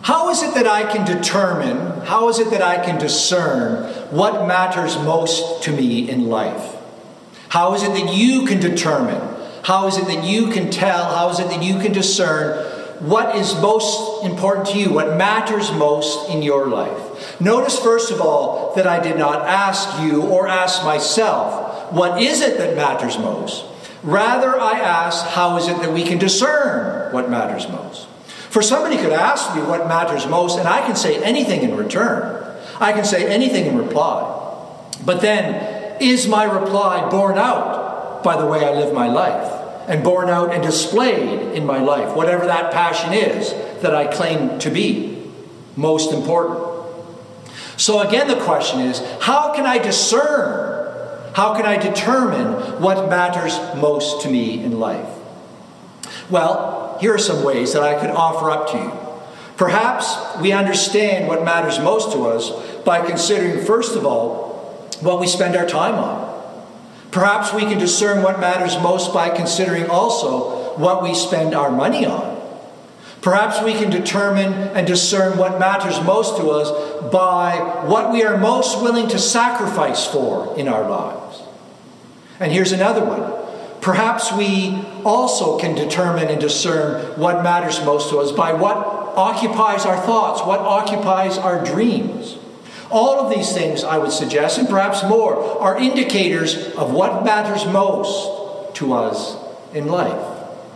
How is it that I can determine, how is it that I can discern what matters most to me in life? How is it that you can determine? How is it that you can tell? How is it that you can discern what is most important to you? What matters most in your life? Notice, first of all, that I did not ask you or ask myself, what is it that matters most? Rather, I asked, how is it that we can discern what matters most? For somebody could ask me what matters most, and I can say anything in return. I can say anything in reply. But then, is my reply borne out by the way I live my life? And borne out and displayed in my life, whatever that passion is that I claim to be most important. So again, the question is, how can I discern? How can I determine what matters most to me in life? Well, here are some ways that I could offer up to you. Perhaps we understand what matters most to us by considering, first of all, what we spend our time on. Perhaps we can discern what matters most by considering also what we spend our money on. Perhaps we can determine and discern what matters most to us by what we are most willing to sacrifice for in our lives. And here's another one. Perhaps we also can determine and discern what matters most to us by what occupies our thoughts, what occupies our dreams. All of these things, I would suggest, and perhaps more, are indicators of what matters most to us in life.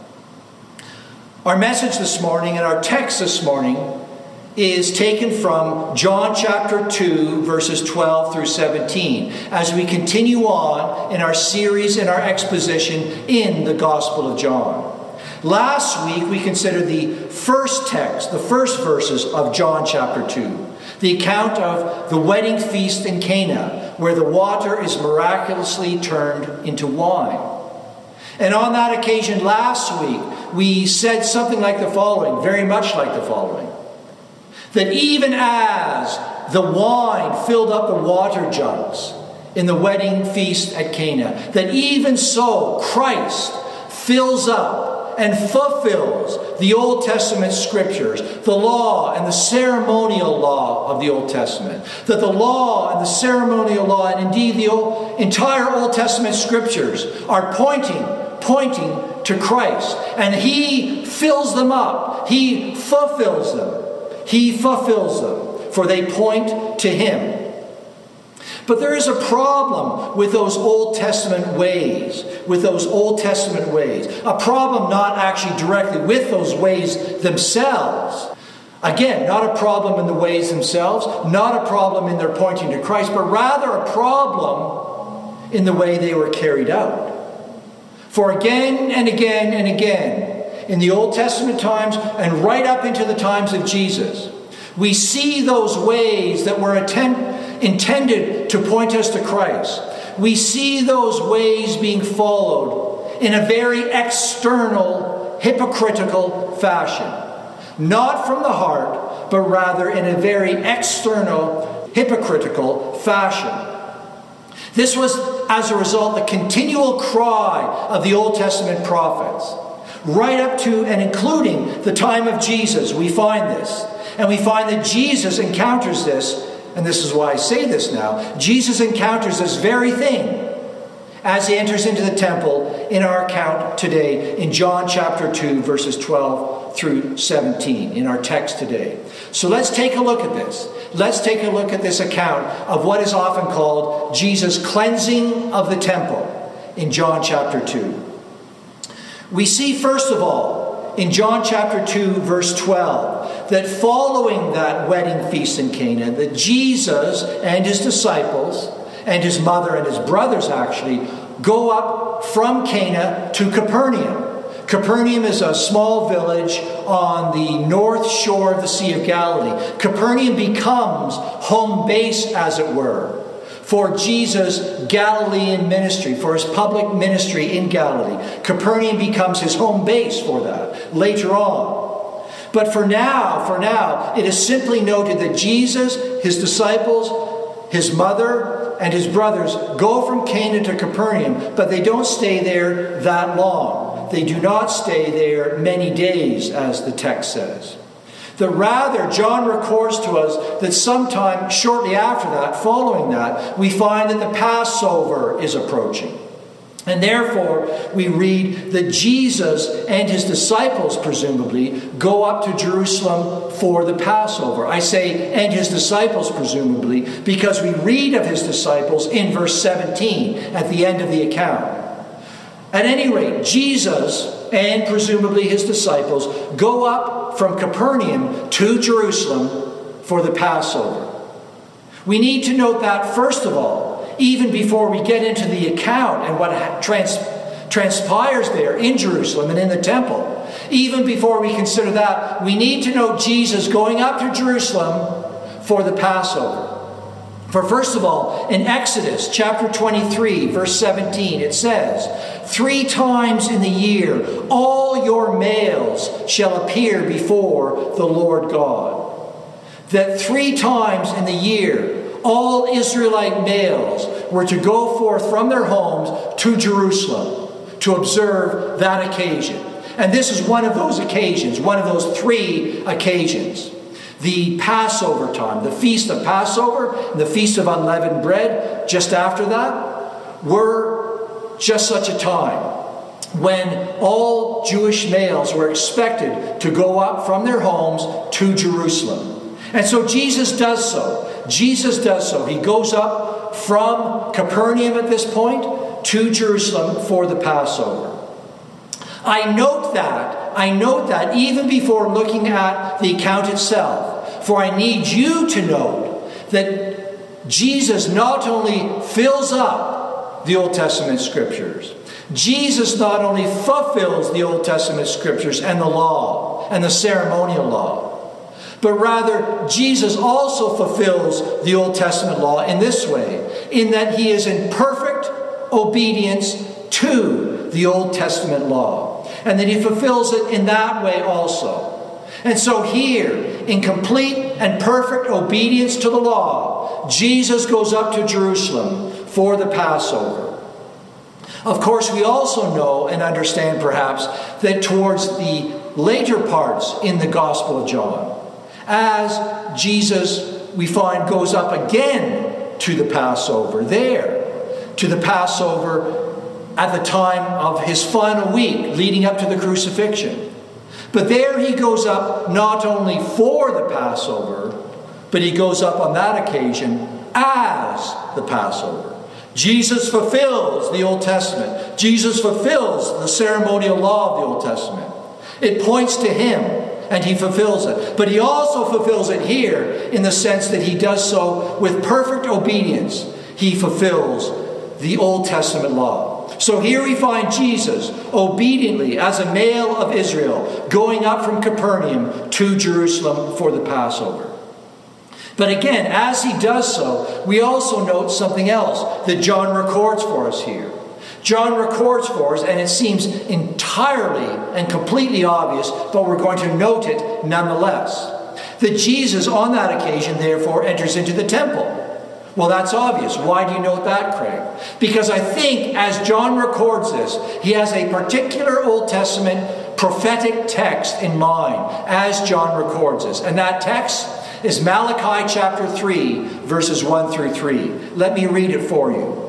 Our message this morning and our text this morning is taken from John chapter 2, verses 12 through 17, as we continue on in our series and our exposition in the Gospel of John. Last week, we considered the first text, the first verses of John chapter 2, the account of the wedding feast in Cana, where the water is miraculously turned into wine. And on that occasion last week, we said something like the following, very much like the following. That even as the wine filled up the water jugs in the wedding feast at Cana, that even so Christ fills up and fulfills the Old Testament scriptures, the law and the ceremonial law of the Old Testament. That the law and the ceremonial law, and indeed the entire Old Testament scriptures, are pointing to Christ. And He fills them up. He fulfills them. He fulfills them, for they point to Him. But there is a problem with those Old Testament ways, A problem not actually directly with those ways themselves. Again, not a problem in the ways themselves, not a problem in their pointing to Christ, but rather a problem in the way they were carried out. For again and again and again, in the Old Testament times and right up into the times of Jesus, we see those ways that were intended to point us to Christ. We see those ways being followed in a very external, hypocritical fashion. Not from the heart, but rather in a very external, hypocritical fashion. This was, as a result, the continual cry of the Old Testament prophets. Right up to and including the time of Jesus, we find this. And we find that Jesus encounters this, and this is why I say this now. Jesus encounters this very thing as He enters into the temple in our account today in John chapter 2, verses 12 through 17, in our text today. So let's take a look at this. Let's take a look at this account of what is often called Jesus' cleansing of the temple in John chapter 2. We see, first of all, in John chapter 2, verse 12, that following that wedding feast in Cana, that Jesus and His disciples, and His mother and His brothers actually, go up from Cana to Capernaum. Capernaum is a small village on the north shore of the Sea of Galilee. Capernaum becomes home base, as it were, for Jesus' Galilean ministry, for His public ministry in Galilee. Capernaum becomes His home base for that later on. But for now, it is simply noted that Jesus, His disciples, His mother, and His brothers go from Cana to Capernaum, but they don't stay there that long. They do not stay there many days, as the text says. That rather, John records to us that sometime shortly after that, following that, we find that the Passover is approaching. And therefore, we read that Jesus and his disciples, presumably, go up to Jerusalem for the Passover. I say, and his disciples, presumably, because we read of his disciples in verse 17 at the end of the account. At any rate, Jesus and presumably his disciples go up from Capernaum to Jerusalem for the Passover. We need to note that, first of all, even before we get into the account and what transpires there in Jerusalem and in the temple, even before we consider that, we need to note Jesus going up to Jerusalem for the Passover. For first of all, in Exodus chapter 23, verse 17, it says, 3 times in the year all your males shall appear before the Lord God. That 3 times in the year all Israelite males were to go forth from their homes to Jerusalem to observe that occasion. And this is one of those occasions, one of those 3 occasions. The Passover time, the Feast of Passover, and the Feast of Unleavened Bread, just after that, were just such a time when all Jewish males were expected to go up from their homes to Jerusalem. And so Jesus does so. Jesus does so. He goes up from Capernaum at this point to Jerusalem for the Passover. I note that even before looking at the account itself, for I need you to note that Jesus not only fills up the Old Testament Scriptures, Jesus not only fulfills the Old Testament Scriptures and the law and the ceremonial law, but rather, Jesus also fulfills the Old Testament law in this way, in that he is in perfect obedience to the Old Testament law, and that he fulfills it in that way also. And so here, in complete and perfect obedience to the law, Jesus goes up to Jerusalem for the Passover. Of course, we also know and understand perhaps that towards the later parts in the Gospel of John, as Jesus, we find, goes up again to the Passover to the Passover at the time of his final week leading up to the crucifixion. But there he goes up not only for the Passover, but he goes up on that occasion as the Passover. Jesus fulfills the Old Testament. Jesus fulfills the ceremonial law of the Old Testament. It points to him. And he fulfills it. But he also fulfills it here in the sense that he does so with perfect obedience. He fulfills the Old Testament law. So here we find Jesus obediently, as a male of Israel, going up from Capernaum to Jerusalem for the Passover. But again, as he does so, we also note something else that John records for us here. John records for us, and it seems entirely and completely obvious, but we're going to note it nonetheless, that Jesus on that occasion therefore enters into the temple. Well, that's obvious. Why do you note that, Craig? Because I think as John records this, he has a particular Old Testament prophetic text in mind as John records this. And that text is Malachi chapter 3, verses 1 through 3. Let me read it for you.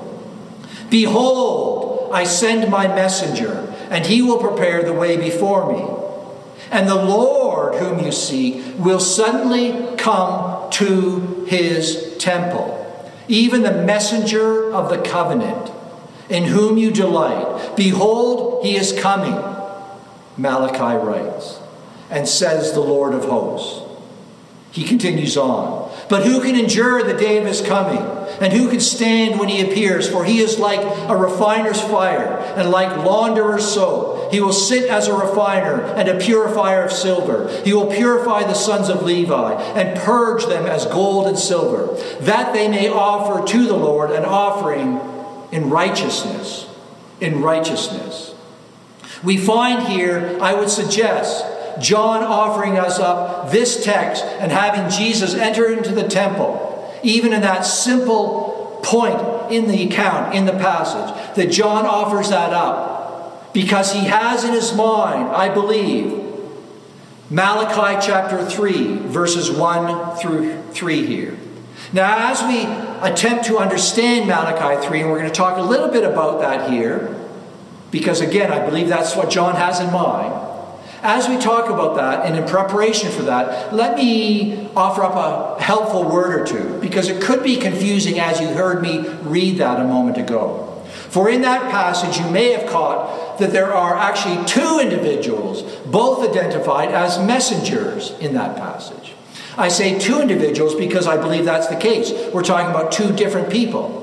Behold, I send my messenger, and he will prepare the way before me. And the Lord whom you seek will suddenly come to his temple, even the messenger of the covenant, in whom you delight. Behold, he is coming, Malachi writes, and says the Lord of hosts. He continues on. But who can endure the day of his coming? And who can stand when he appears? For he is like a refiner's fire, and like launderer's soap. He will sit as a refiner and a purifier of silver. He will purify the sons of Levi, and purge them as gold and silver, that they may offer to the Lord an offering in righteousness. In righteousness. We find here, I would suggest, John offering us up this text and having Jesus enter into the temple, even in that simple point in the account, in the passage, that John offers that up because he has in his mind, I believe, Malachi chapter 3, verses 1 through 3 here. Now, as we attempt to understand Malachi 3, and we're going to talk a little bit about that here, because again, I believe that's what John has in mind. As we talk about that, and in preparation for that, let me offer up a helpful word or two, because it could be confusing as you heard me read that a moment ago. For in that passage, you may have caught that there are actually two individuals, both identified as messengers in that passage. I say two individuals because I believe that's the case. We're talking about two different people.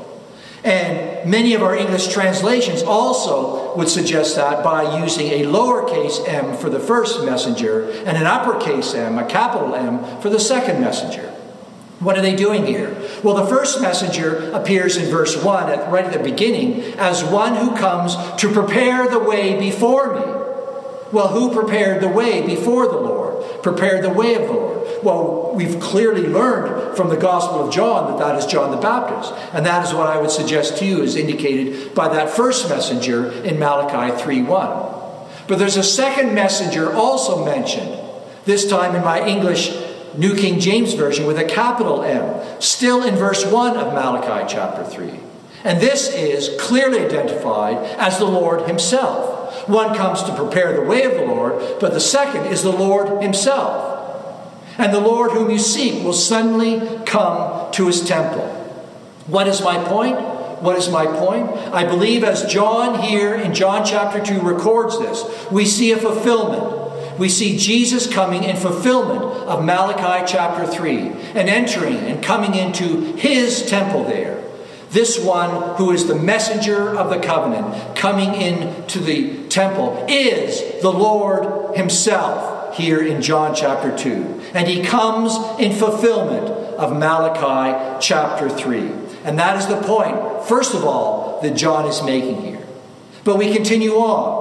And many of our English translations also would suggest that by using a lowercase m for the first messenger and an uppercase M, a capital M, for the second messenger. What are they doing here? Well, the first messenger appears in verse 1, right at the beginning, as one who comes to prepare the way before me. Well, who prepared the way before the Lord? Prepared the way of the Lord. Well, we've clearly learned from the Gospel of John that that is John the Baptist. And that is what I would suggest to you is indicated by that first messenger in Malachi 3:1. But there's a second messenger also mentioned, this time in my English New King James Version with a capital M, still in verse 1 of Malachi chapter 3. And this is clearly identified as the Lord himself. One comes to prepare the way of the Lord, but the second is the Lord himself. And the Lord whom you seek will suddenly come to his temple. What is my point? What is my point? I believe as John here in John chapter 2 records this, we see a fulfillment. We see Jesus coming in fulfillment of Malachi chapter 3 and entering and coming into his temple there. This one who is the messenger of the covenant coming into the temple is the Lord himself here in John chapter 2. And he comes in fulfillment of Malachi chapter 3. And that is the point, first of all, that John is making here. But we continue on.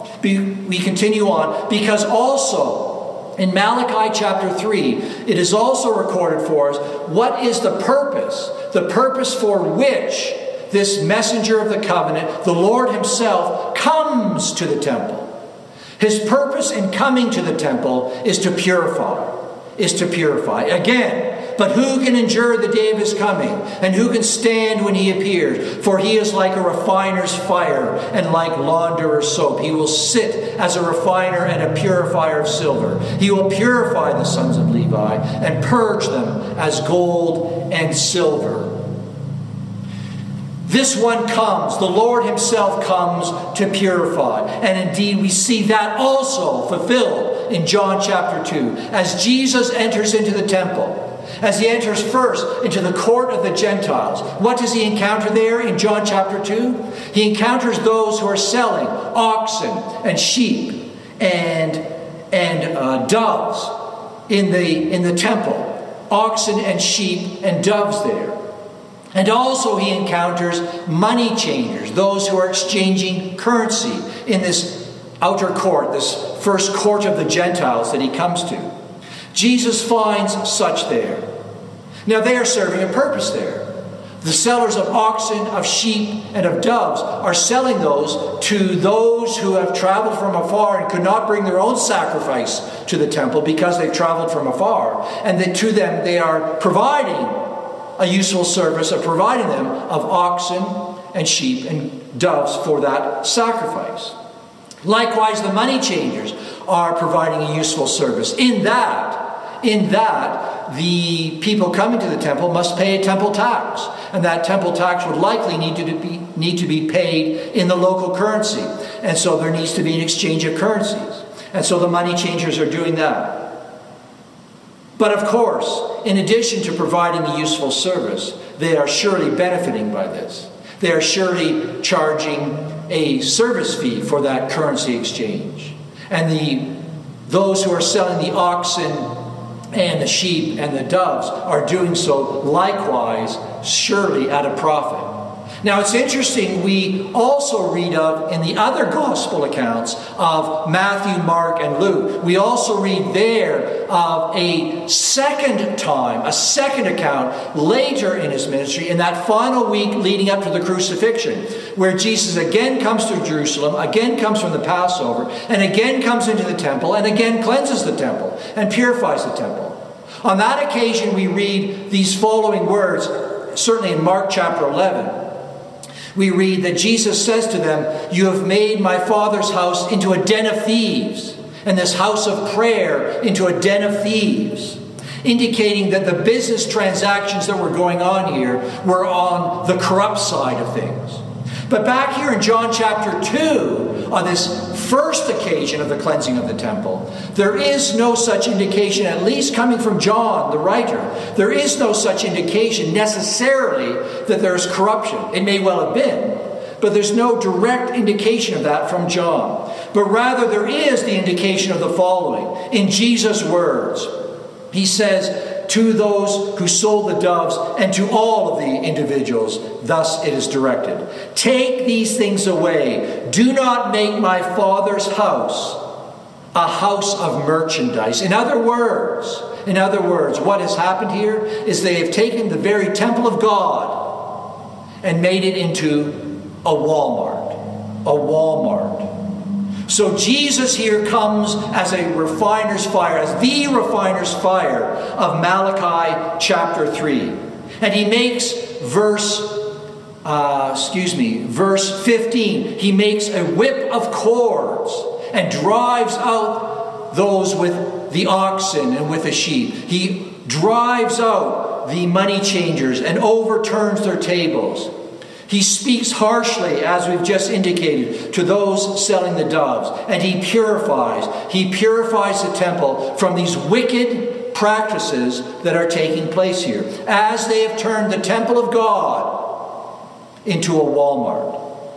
We continue on because also in Malachi chapter 3, it is also recorded for us what is the purpose for which this messenger of the covenant, the Lord himself, comes to the temple. His purpose in coming to the temple is to purify. Again, but who can endure the day of his coming? And who can stand when he appears? For he is like a refiner's fire and like launderer's soap. He will sit as a refiner and a purifier of silver. He will purify the sons of Levi and purge them as gold and silver. This one comes, the Lord himself comes to purify. And indeed we see that also fulfilled in John chapter 2. As Jesus enters into the temple, as he enters first into the court of the Gentiles, what does he encounter there in John chapter 2? He encounters those who are selling oxen and sheep and doves in the temple. Oxen and sheep and doves there. And also he encounters money changers, those who are exchanging currency in this outer court, this first court of the Gentiles that he comes to. Jesus finds such there. Now they are serving a purpose there. The sellers of oxen, of sheep, and of doves are selling those to those who have traveled from afar and could not bring their own sacrifice to the temple because they've traveled from afar. And that to them they are providing a useful service of providing them of oxen and sheep and doves for that sacrifice. Likewise, the money changers are providing a useful service in that the people coming to the temple must pay a temple tax. And that temple tax would likely need to be paid in the local currency. And so there needs to be an exchange of currencies. And so the money changers are doing that. But of course, in addition to providing a useful service, they are surely benefiting by this. They are surely charging a service fee for that currency exchange. And those who are selling the oxen and the sheep and the doves are doing so likewise, surely at a profit. Now it's interesting, we also read of in the other gospel accounts of Matthew, Mark, and Luke, we also read there of a second time, a second account later in his ministry, in that final week leading up to the crucifixion, where Jesus again comes to Jerusalem, again comes from the Passover, and again comes into the temple, and again cleanses the temple and purifies the temple. On that occasion we read these following words, certainly in Mark chapter 11. We read that Jesus says to them, "You have made my Father's house into a den of thieves, and this house of prayer into a den of thieves," indicating that the business transactions that were going on here were on the corrupt side of things. But back here in John chapter 2, on this first occasion of the cleansing of the temple, there is no such indication, at least coming from John, the writer. There is no such indication necessarily that there is corruption. It may well have been, but there's no direct indication of that from John. But rather there is the indication of the following. In Jesus' words, he says, "To those who sold the doves and to all of the individuals, thus it is directed. Take these things away. Do not make my Father's house a house of merchandise." In other words, what has happened here is they have taken the very temple of God and made it into a Walmart. A Walmart. So Jesus here comes as a refiner's fire, as the refiner's fire of Malachi chapter 3. And he makes verse 15, he makes a whip of cords and drives out those with the oxen and with the sheep. He drives out the money changers and overturns their tables. He speaks harshly, as we've just indicated, to those selling the doves. And he purifies the temple from these wicked practices that are taking place here, as they have turned the temple of God into a Walmart.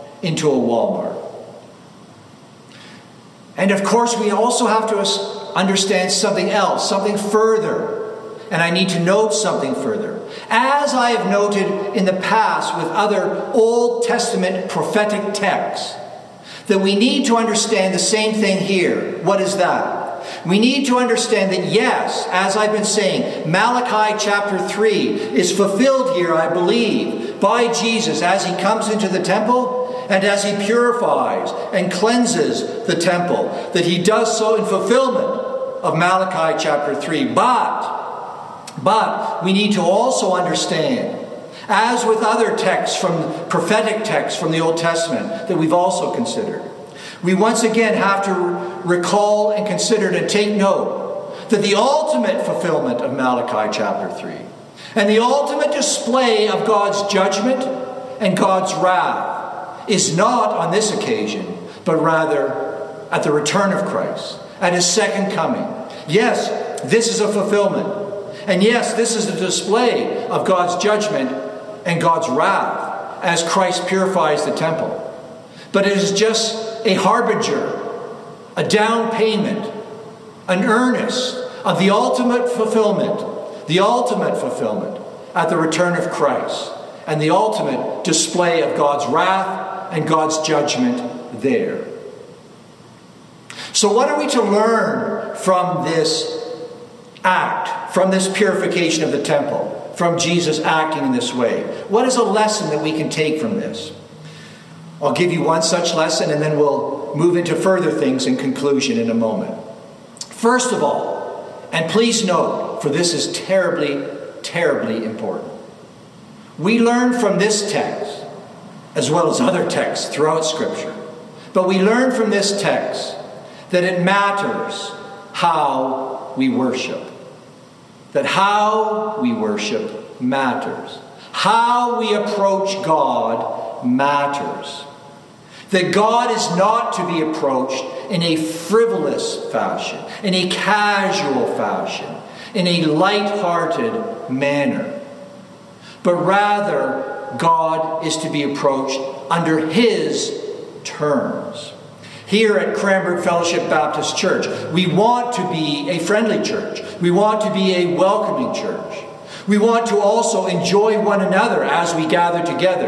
And of course, we also have to understand something else, something further. And I need to note something further. As I have noted in the past with other Old Testament prophetic texts, that we need to understand the same thing here. What is that? We need to understand that, yes, as I've been saying, Malachi chapter 3 is fulfilled here, I believe, by Jesus as he comes into the temple and as he purifies and cleanses the temple. That he does so in fulfillment of Malachi chapter 3. But we need to also understand, as with other texts prophetic texts from the Old Testament that we've also considered, we once again have to recall and consider and take note that the ultimate fulfillment of Malachi chapter 3 and the ultimate display of God's judgment and God's wrath is not on this occasion, but rather at the return of Christ, at his second coming. Yes, this is a fulfillment. And yes, this is a display of God's judgment and God's wrath as Christ purifies the temple. But it is just a harbinger, a down payment, an earnest of the ultimate fulfillment at the return of Christ, and the ultimate display of God's wrath and God's judgment there. So what are we to learn from this act, from this purification of the temple, from Jesus acting in this way? What is a lesson that we can take from this? I'll give you one such lesson and then we'll move into further things in conclusion in a moment. First of all, and please note, for this is terribly, terribly important, we learn from this text, as well as other texts throughout Scripture, but we learn from this text that it matters how we worship. That how we worship matters. How we approach God matters. That God is not to be approached in a frivolous fashion, in a casual fashion, in a light-hearted manner. But rather, God is to be approached under his terms. Here at Cranbrook Fellowship Baptist Church, we want to be a friendly church. We want to be a welcoming church. We want to also enjoy one another as we gather together.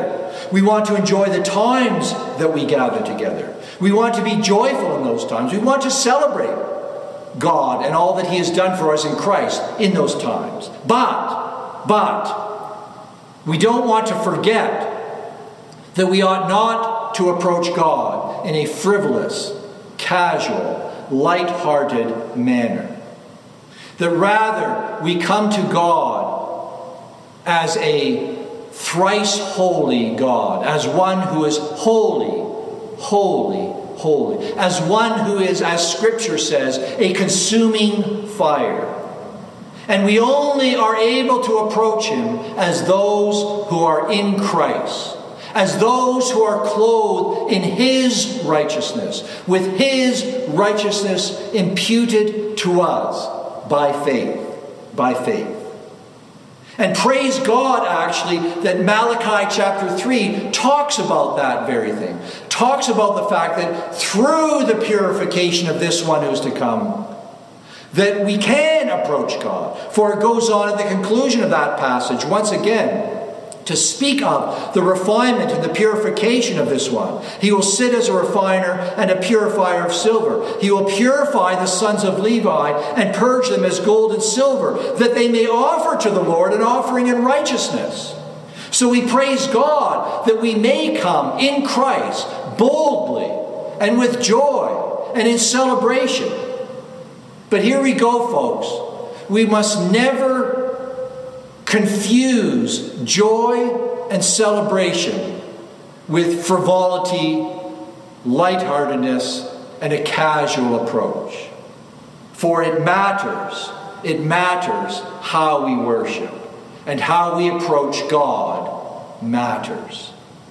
We want to enjoy the times that we gather together. We want to be joyful in those times. We want to celebrate God and all that He has done for us in Christ in those times. But we don't want to forget that we ought not to approach God in a frivolous, casual, light-hearted manner. That rather we come to God as a thrice holy God, as one who is holy, holy, holy, as one who is, as Scripture says, a consuming fire. And we only are able to approach Him as those who are in Christ, as those who are clothed in His righteousness, with His righteousness imputed to us by faith. By faith. And praise God, actually, that Malachi chapter 3 talks about that very thing. Talks about the fact that through the purification of this one who's to come, that we can approach God. For it goes on at the conclusion of that passage, once again, to speak of the refinement and the purification of this one. He will sit as a refiner and a purifier of silver. He will purify the sons of Levi and purge them as gold and silver, that they may offer to the Lord an offering in righteousness. So we praise God that we may come in Christ boldly and with joy and in celebration. But here we go, folks. We must never confuse joy and celebration with frivolity, lightheartedness, and a casual approach. For it matters how we worship, and how we approach God matters.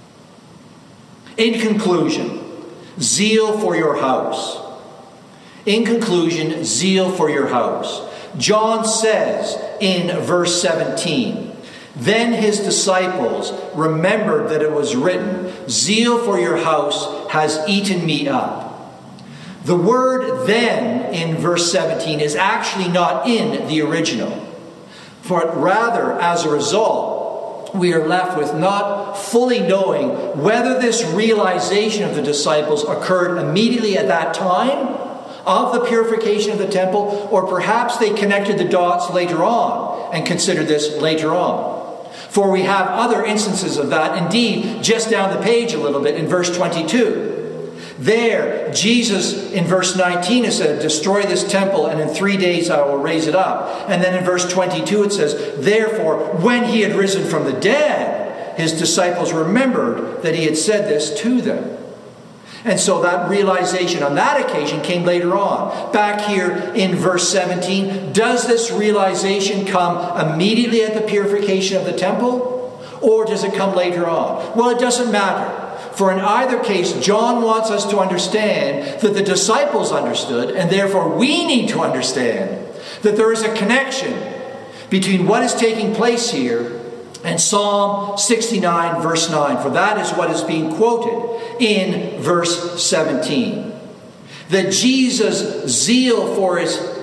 In conclusion, zeal for your house. In conclusion, zeal for your house. John says in verse 17, "Then his disciples remembered that it was written, 'Zeal for your house has eaten me up.'" The word "then" in verse 17 is actually not in the original. For rather, as a result, we are left with not fully knowing whether this realization of the disciples occurred immediately at that time of the purification of the temple, or perhaps they connected the dots later on and considered this later on. For we have other instances of that. Indeed, just down the page a little bit in verse 22. There, Jesus in verse 19 has said, "Destroy this temple, and in 3 days I will raise it up." And then in verse 22 it says, "Therefore, when he had risen from the dead, his disciples remembered that he had said this to them." And so that realization on that occasion came later on. Back here in verse 17, does this realization come immediately at the purification of the temple? Or does it come later on? Well, it doesn't matter. For in either case, John wants us to understand that the disciples understood, and therefore we need to understand that there is a connection between what is taking place here and Psalm 69 verse 9, for that is what is being quoted in verse 17. That Jesus' zeal for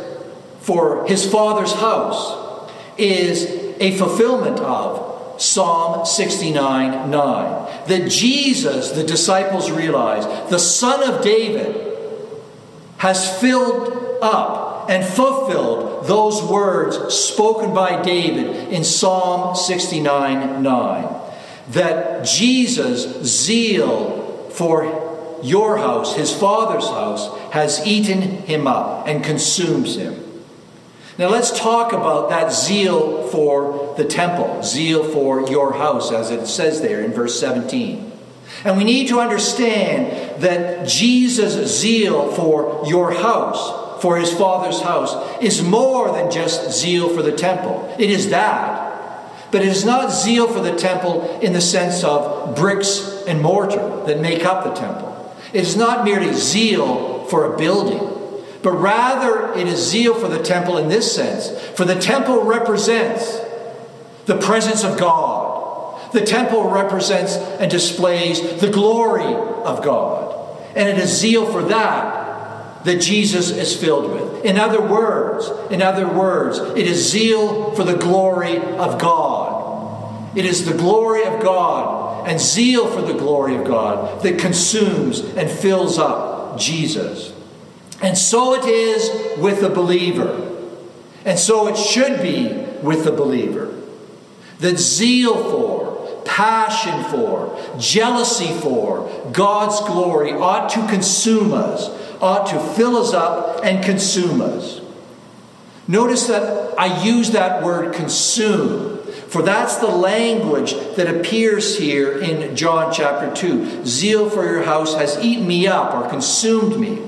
his Father's house is a fulfillment of Psalm 69:9. That Jesus, the disciples realize, the Son of David, has filled up and fulfilled those words spoken by David in Psalm 69:9. That Jesus' zeal for your house, his Father's house, has eaten him up and consumes him. Now let's talk about that zeal for the temple, zeal for your house, as it says there in verse 17. And we need to understand that Jesus' zeal for your house, for his Father's house, is more than just zeal for the temple. It is that. But it is not zeal for the temple in the sense of bricks and mortar that make up the temple. It is not merely zeal for a building, but rather it is zeal for the temple in this sense. For the temple represents the presence of God. The temple represents and displays the glory of God. And it is zeal for that Jesus is filled with. In other words, it is zeal for the glory of God. It is the glory of God God and zeal for the glory of God that consumes and fills up Jesus. And so it is with the believer. And so it should be with the believer. That zeal for, passion for, jealousy for God's glory ought to consume us, ought to fill us up and consume us. Notice that I use that word consume, for that's the language that appears here in John chapter 2. Zeal for your house has eaten me up or consumed me.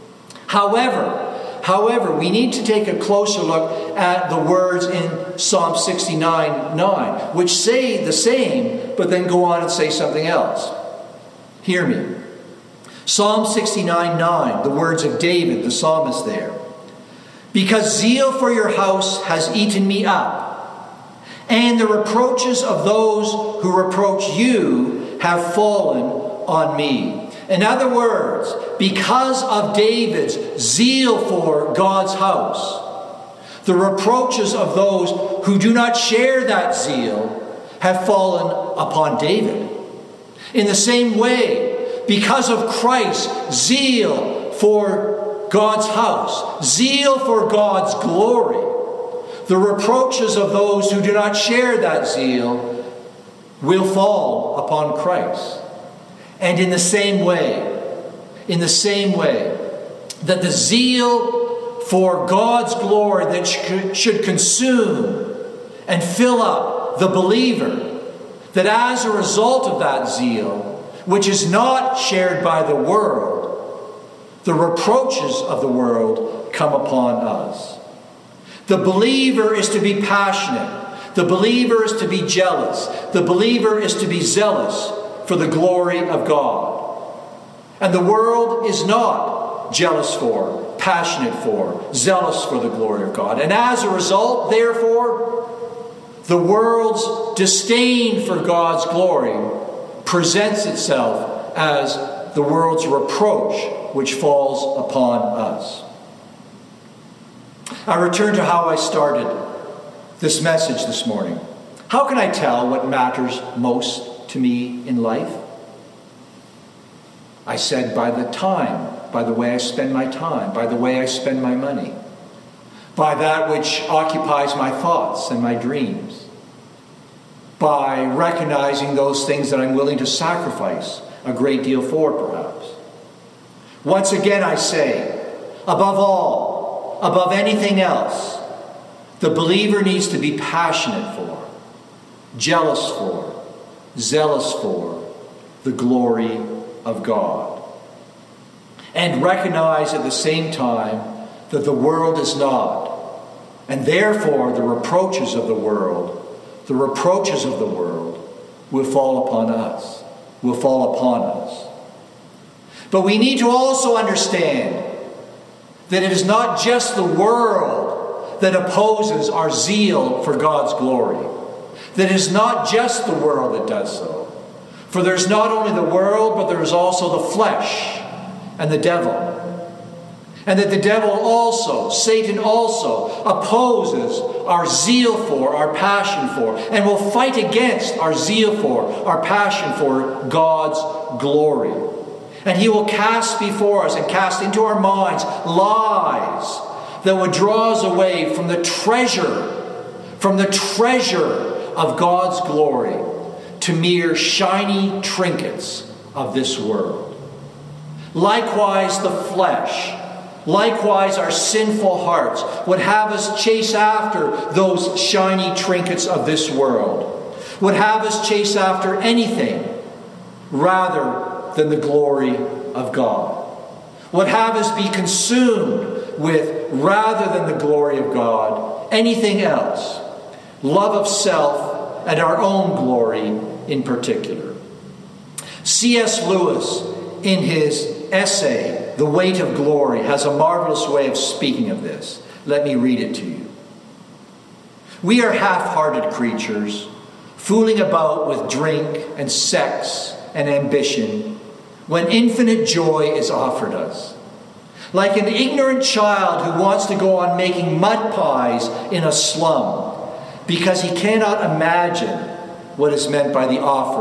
However, we need to take a closer look at the words in Psalm 69:9, which say the same, but then go on and say something else. Hear me. Psalm 69:9, the words of David, the psalmist there. Because zeal for your house has eaten me up, and the reproaches of those who reproach you have fallen on me. In other words, because of David's zeal for God's house, the reproaches of those who do not share that zeal have fallen upon David. In the same way, because of Christ's zeal for God's house, zeal for God's glory, the reproaches of those who do not share that zeal will fall upon Christ. And in the same way, that the zeal for God's glory that should consume and fill up the believer, that as a result of that zeal, which is not shared by the world, the reproaches of the world come upon us. The believer is to be passionate. The believer is to be jealous. The believer is to be zealous for the glory of God. And the world is not jealous for, passionate for, zealous for the glory of God. And as a result, therefore, the world's disdain for God's glory presents itself as the world's reproach which falls upon us. I return to how I started this message this morning. How can I tell what matters most to me in life? I said by the time, by the way I spend my time, by the way I spend my money, by that which occupies my thoughts and my dreams, by recognizing those things that I'm willing to sacrifice a great deal for, perhaps. Once again I say, above all, above anything else, the believer needs to be passionate for, jealous for, zealous for the glory of God. And recognize at the same time that the world is not. And therefore the reproaches of the world will fall upon us. But we need to also understand that it is not just the world that opposes our zeal for God's glory. That it is not just the world that does so. For there's not only the world, but there is also the flesh and the devil. And that the devil also, Satan also, opposes our zeal for, our passion for, and will fight against our zeal for, our passion for God's glory. And he will cast before us and cast into our minds lies that would draw us away from the treasure of God's glory to mere shiny trinkets of this world. Likewise, the flesh, likewise our sinful hearts would have us chase after those shiny trinkets of this world, would have us chase after anything rather than the glory of God, would have us be consumed with, rather than the glory of God, anything else, love of self and our own glory in particular. C.S. Lewis, in his essay, The Weight of Glory, has a marvelous way of speaking of this. Let me read it to you. We are half-hearted creatures, fooling about with drink and sex and ambition, when infinite joy is offered us. Like an ignorant child who wants to go on making mud pies in a slum because he cannot imagine what is meant by the offer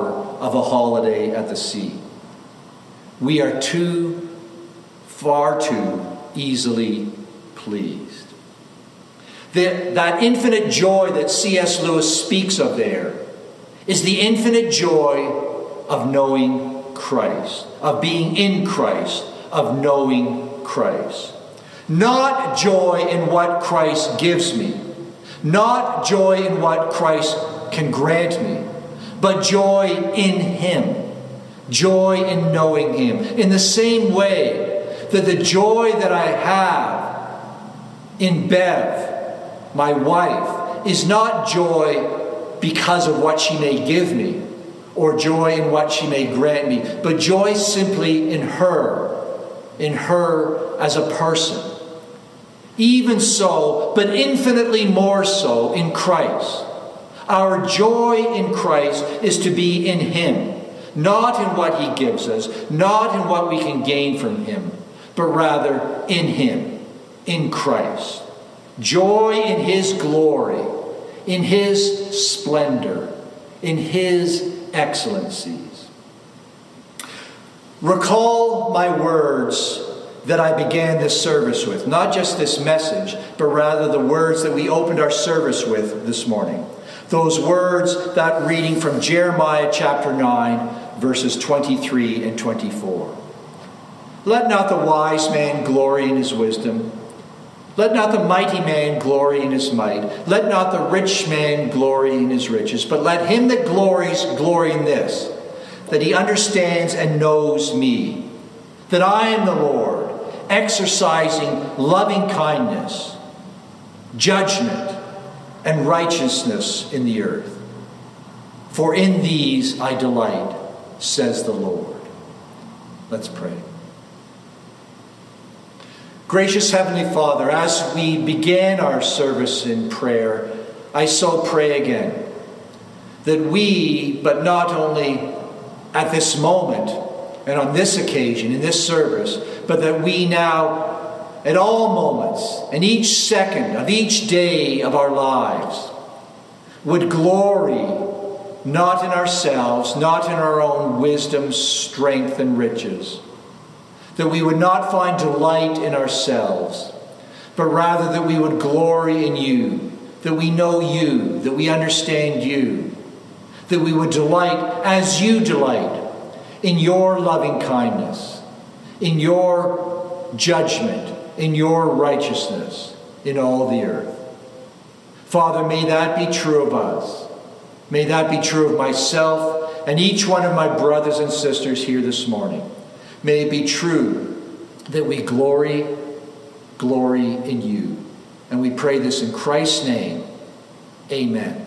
of a holiday at the sea. We are far too easily pleased. That infinite joy that C.S. Lewis speaks of there is the infinite joy of knowing Christ, of being in Christ, of knowing Christ. Not joy in what Christ gives me, not joy in what Christ can grant me, but joy in Him, joy in knowing Him. In the same way that the joy that I have in Bev, my wife, is not joy because of what she may give me, or joy in what she may grant me, but joy simply in her as a person. Even so, but infinitely more so in Christ. Our joy in Christ is to be in Him, not in what He gives us, not in what we can gain from Him, but rather in Him, in Christ. Joy in His glory, in His splendor, in His excellencies. Recall my words that I began this service with. Not just this message, but rather the words that we opened our service with this morning. Those words, that reading from Jeremiah chapter 9, verses 23 and 24. Let not the wise man glory in his wisdom. Let not the mighty man glory in his might. Let not the rich man glory in his riches. But let him that glories glory in this, that he understands and knows me, that I am the Lord, exercising loving kindness, judgment, and righteousness in the earth. For in these I delight, says the Lord. Let's pray. Gracious Heavenly Father, as we began our service in prayer, I so pray again that we, but not only at this moment and on this occasion, in this service, but that we now, at all moments, and each second of each day of our lives, would glory not in ourselves, not in our own wisdom, strength, and riches. That we would not find delight in ourselves, but rather that we would glory in You, that we know You, that we understand You, that we would delight as You delight in Your loving kindness, in Your judgment, in Your righteousness, in all the earth. Father, may that be true of us. May that be true of myself and each one of my brothers and sisters here this morning. May it be true that we glory in You. And we pray this in Christ's name. Amen.